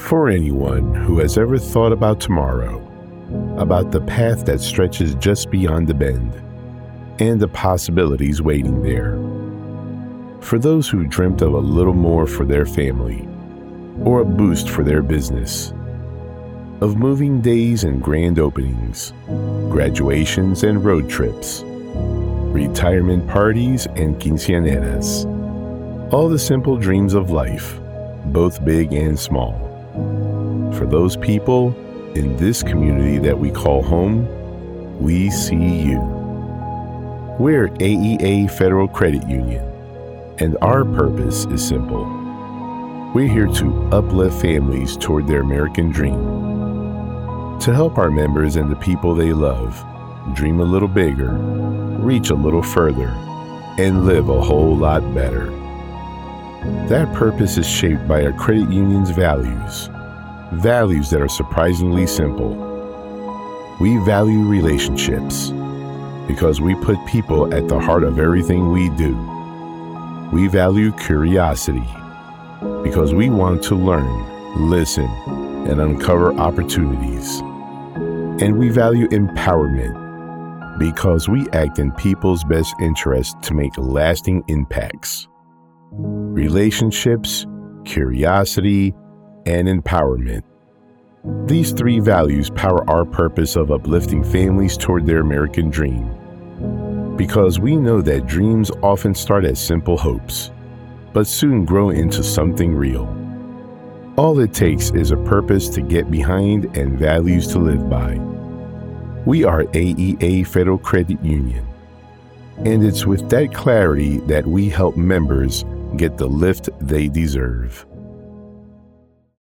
For anyone who has ever thought about tomorrow, about the path that stretches just beyond the bend, and the possibilities waiting there. For those who dreamt of a little more for their family, or a boost for their business, of moving days and grand openings, graduations and road trips, retirement parties and quinceañeras, all the simple dreams of life, both big and small. For those people in this community that we call home, we see you. We're AEA Federal Credit Union, and our purpose is simple. We're here to uplift families toward their American dream, to help our members and the people they love dream a little bigger, reach a little further, and live a whole lot better. That purpose is shaped by our credit union's values that are surprisingly simple. We value relationships because we put people at the heart of everything we do. We value curiosity because we want to learn, listen, and uncover opportunities. And we value empowerment because we act in people's best interest to make lasting impacts. Relationships, curiosity, and empowerment. These three values power our purpose of uplifting families toward their American dream. Because we know that dreams often start as simple hopes, but soon grow into something real. All it takes is a purpose to get behind and values to live by. We are AEA Federal Credit Union, and it's with that clarity that we help members get the lift they deserve.